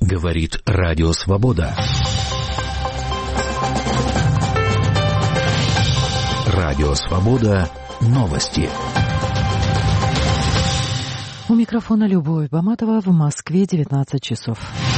Говорит Радио Свобода. Радио Свобода. Новости. У микрофона Любовь Баматова. В Москве 19 часов.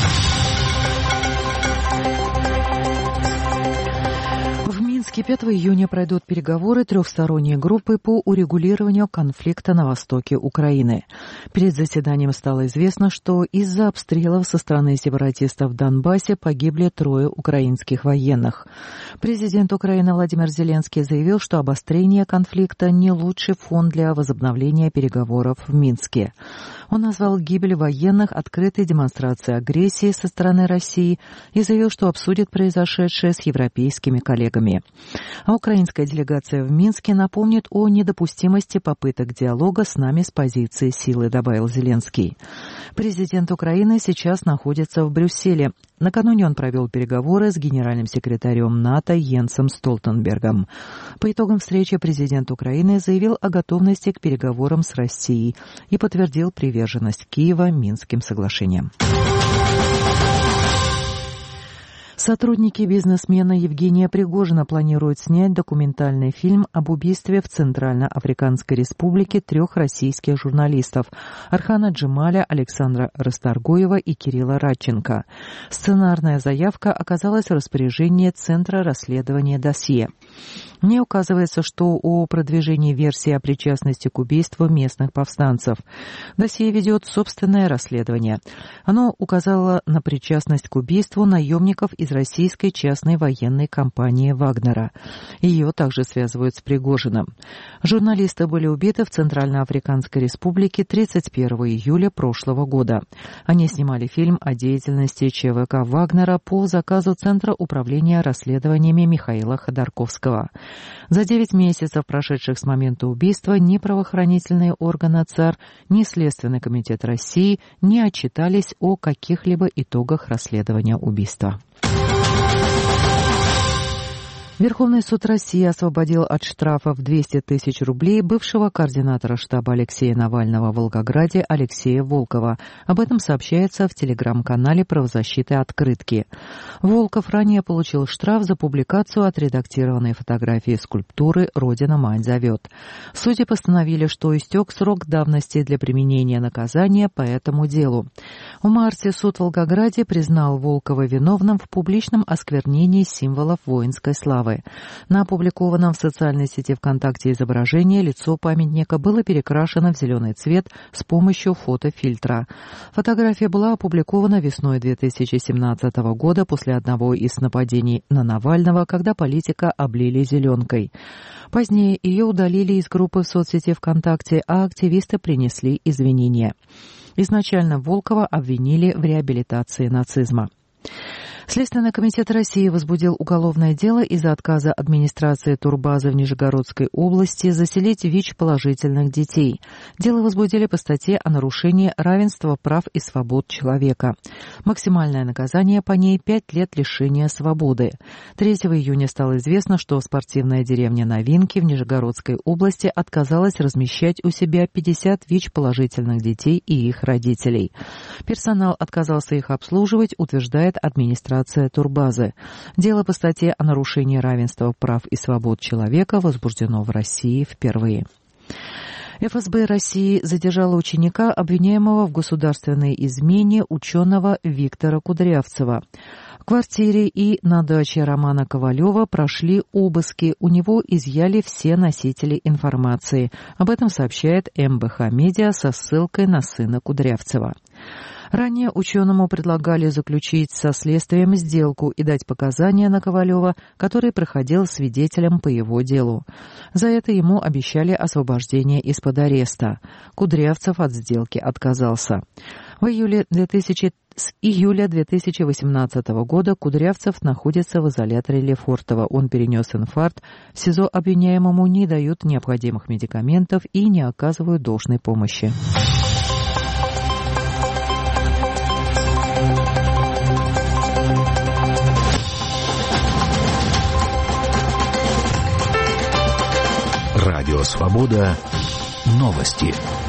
В Минске 5 июня пройдут переговоры трехсторонней группы по урегулированию конфликта на востоке Украины. Перед заседанием стало известно, что из-за обстрелов со стороны сепаратистов в Донбассе погибли 3 украинских военных. Президент Украины Владимир Зеленский заявил, что обострение конфликта не лучший фон для возобновления переговоров в Минске. Он назвал гибель военных открытой демонстрацией агрессии со стороны России и заявил, что обсудит произошедшее с европейскими коллегами. А украинская делегация в Минске напомнит о недопустимости попыток диалога с нами с позиции силы, добавил Зеленский. Президент Украины сейчас находится в Брюсселе. Накануне он провел переговоры с генеральным секретарем НАТО Йенсом Столтенбергом. По итогам встречи президент Украины заявил о готовности к переговорам с Россией и подтвердил приверженность Киева Минским соглашениям. Сотрудники бизнесмена Евгения Пригожина планируют снять документальный фильм об убийстве в Центральноафриканской Республике 3 российских журналистов – Архана Джемаля, Александра Расторгуева и Кирилла Радченко. Сценарная заявка оказалась в распоряжении Центра расследования досье. В ней указывается, что о продвижении версии о причастности к убийству местных повстанцев. Досье ведет собственное расследование. Оно указало на причастность к убийству наемников из российской частной военной компании «Вагнера». Ее также связывают с Пригожиным. Журналисты были убиты в Центральноафриканской Республике 31 июля прошлого года. Они снимали фильм о деятельности ЧВК «Вагнера» по заказу Центра управления расследованиями Михаила Ходорковского. За 9 месяцев, прошедших с момента убийства, ни правоохранительные органы ЦАР, ни Следственный комитет России не отчитались о каких-либо итогах расследования убийства. Верховный суд России освободил от штрафа в 200 тысяч рублей бывшего координатора штаба Алексея Навального в Волгограде Алексея Волкова. Об этом сообщается в телеграм-канале правозащиты «Открытки». Волков ранее получил штраф за публикацию отредактированной фотографии скульптуры «Родина, мать зовет». Судьи постановили, что истек срок давности для применения наказания по этому делу. В марте суд в Волгограде признал Волкова виновным в публичном осквернении символов воинской славы. На опубликованном в социальной сети ВКонтакте изображении лицо памятника было перекрашено в зеленый цвет с помощью фотофильтра. Фотография была опубликована весной 2017 года после одного из нападений на Навального, когда политика облили зеленкой. Позднее ее удалили из группы в соцсети ВКонтакте, а активисты принесли извинения. Изначально Волкова обвинили в реабилитации нацизма. Следственный комитет России возбудил уголовное дело из-за отказа администрации турбазы в Нижегородской области заселить ВИЧ-положительных детей. Дело возбудили по статье о нарушении равенства прав и свобод человека. Максимальное наказание по ней 5 лет лишения свободы. 3 июня стало известно, что спортивная деревня Новинки в Нижегородской области отказалась размещать у себя 50 ВИЧ-положительных детей и их родителей. Персонал отказался их обслуживать, утверждает администрация турбазы. Дело по статье о нарушении равенства прав и свобод человека возбуждено в России впервые. ФСБ России задержала ученика, обвиняемого в государственной измене ученого Виктора Кудрявцева. В квартире и на даче Романа Ковалева прошли обыски. У него изъяли все носители информации. Об этом сообщает МБХ Медиа со ссылкой на сына Кудрявцева. Ранее ученому предлагали заключить со следствием сделку и дать показания на Ковалева, который проходил свидетелем по его делу. За это ему обещали освобождение из-под ареста. Кудрявцев от сделки отказался. С июля 2018 года Кудрявцев находится в изоляторе Лефортово. Он перенес инфаркт. В СИЗО обвиняемому не дают необходимых медикаментов и не оказывают должной помощи. Радио Свобода. Новости.